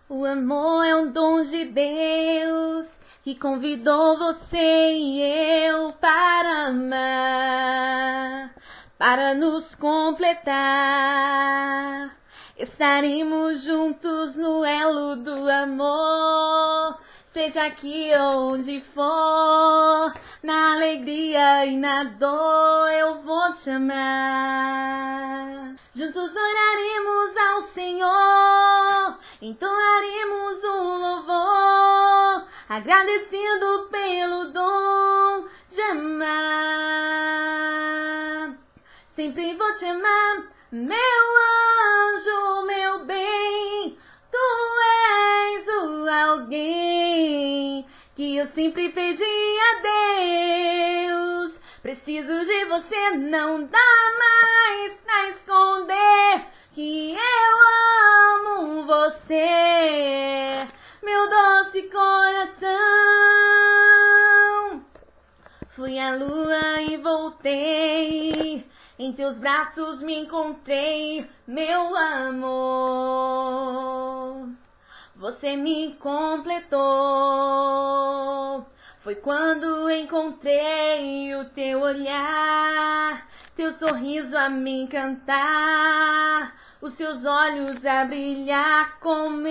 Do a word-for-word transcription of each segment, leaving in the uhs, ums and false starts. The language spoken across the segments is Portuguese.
O amor é um dom de Deus que convidou você e eu para amar, para nos completar. Estaremos juntos no elo do amor, seja aqui onde for, na alegria e na dor eu vou te amar. Juntos oraremos ao Senhor, entoaremos um louvor, agradecendo pelo dom de amar. Sempre vou te amar, meu anjo, meu bem, tu és o alguém que eu sempre pedi a Deus. Preciso de você, não dá mais pra esconder que eu amo você, meu doce coração. Fui à lua e voltei, em teus braços me encontrei, meu amor. Você me completou. Foi quando encontrei o teu olhar, teu sorriso a me encantar, os teus olhos a brilhar com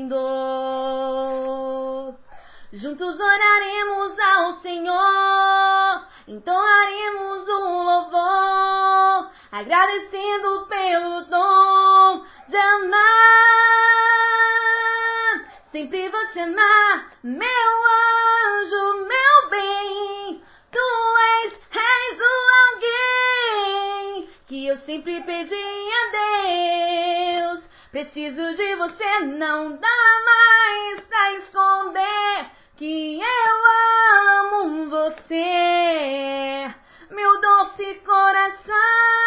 esplendor. Juntos oraremos ao Senhor, entoaremos um louvor, agradecendo pelo dom de amar. Sempre vou te amar, meu anjo, meu bem, tu és, és o alguém que eu sempre pedi a Deus. Preciso de você, não dá mais pra esconder que eu amo você, meu doce coração.